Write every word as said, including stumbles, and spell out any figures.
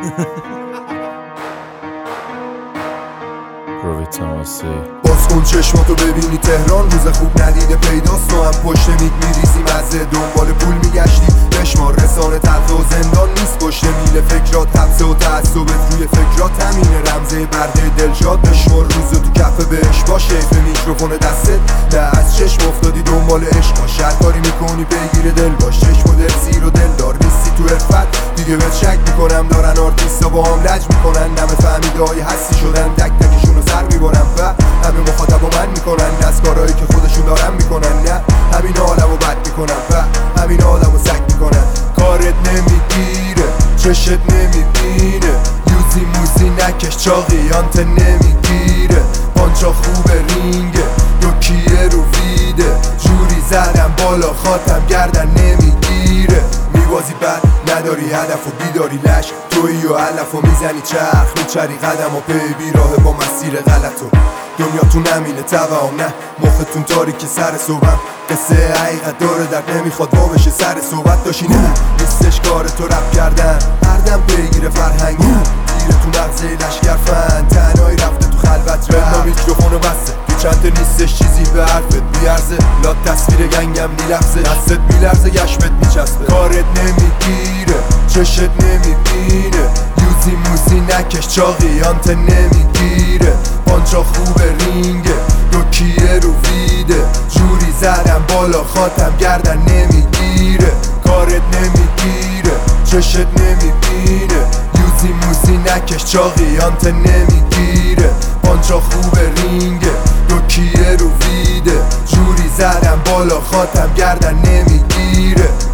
باز کن چشماتو ببینی تهران روز خوب ندیده پیداست. تو هم پشت میل میریزی مزه دنبال پول میگشتی بشمار رسانه تلخ و زندان نیست پشت میل فکرات حبسه و تعصبت روی فکرات همینه رمزه برده دلشاد بشمار روزو تو کف بهش باشه به میکروفون دستت نه از چشم افتادی دنبال عشق شهر کاری میکنی بگیره دل باش چشم و دل سیر و دل دار نیستی تو عرفت دیگه بهت شک میکنم دارن آرتیستا با هم لج میکنن نمه فهمیده های هستی شدن تک تکشون رو سر میبرم و همه مخاطب و من میکنن از کارهایی که خودشون دارن میکنن نه همین عالم رو بد میکنن و همین آدم رو سک میکنن کارت نمیگیره چشت نمیبینه یوزی موزی نکش چاقیانت نمیگیره پانچا خوبه رینگه دوکیه رو ویده جوری زدم بالا خاتم گردن نمیگیره میبازی بد نداری هدف و بیداری لش تویی و علف و میزنی چرخ میچری قدم و پی بیراه با مسیر غلطو دنیاتون همینه توهم نه مختون تاریکی سر صبحم قصه حقیقت داره در نمیخواد با بشه سر صحبت داشتی نه نیستش کار تو رپ کردن هر دم پیگیر فرهنگی تیره تو مغزه لشگر فن تنهایی رفته تو خلوت رپ میکروفونو بسته تو چند نیستش چیزی به حرفت بیارزه لا تصویر گنگم نیلفظه دستت بیلرزه گشمت میچسبه کارت نمیگیره چشت نمیبینه یوزی موزی نکش چاقیانت نمیگیره پانچا خوبه رینگه دوکیه رو ویده جوری زدم بالا خاتم گردن نمیگیره کارت نمیگیره چشت نمیبینه یوزی موزی نکش چاقیانت نمیگیره پانچا خوبه رینگه دوکیه رو ویده جوری زدم بالا خاتم گردن نمیگیره